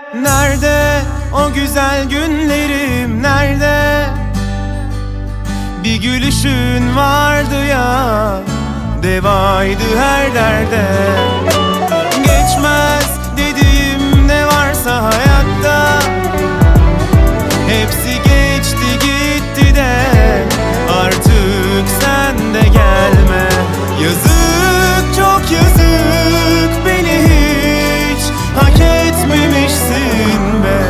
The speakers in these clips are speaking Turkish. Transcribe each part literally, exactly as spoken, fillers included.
Nerede o güzel günlerim, nerede? Bir gülüşün vardı ya, devaydı her derde. Geçmez dediğim ne varsa hayatta, hepsi geçti gitti de artık sen de gelme. Yazık, çok yazık, beni hiç hak etmemişsin be.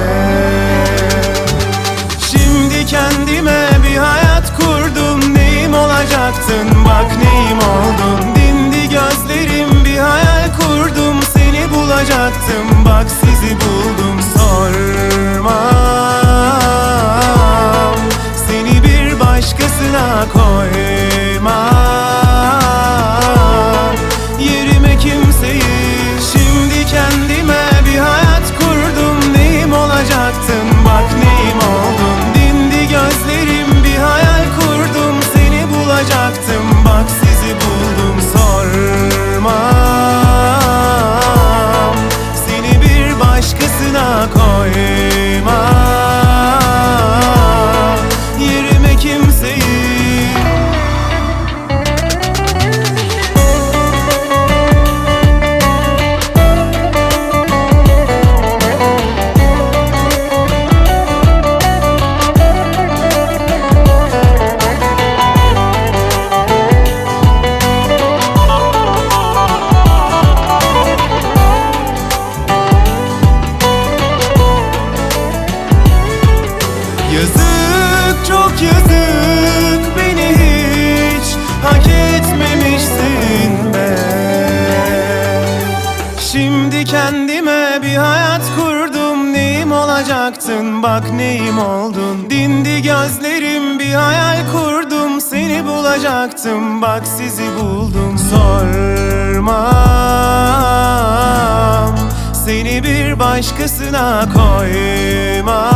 Şimdi kendime bir hayat kurdum, neyim olacaktın bak neyim oldun. Dindi gözlerim, bir hayal kurdum, seni bulacaktım bak sizi buldum. Sormam, seni bir başkasına koymam, yerime kimseyi. Şimdi kendime bir hayat kurdum, neyim olacaktın bak neyim oldun. Dindi gözlerim, bir hayal kurdum, seni bulacaktım bak sizi buldum. Sormam, seni bir başkasına koymam, yerime kimseyi. Yazık, çok yazık, beni hiç hak etmemişsin be. Şimdi kendime bir hayat kurdum, neyim olacaktın bak neyim oldun. Dindi gözlerim, bir hayal kurdum, seni bulacaktım bak sizi buldum. Sormam, seni bir başkasına koymam,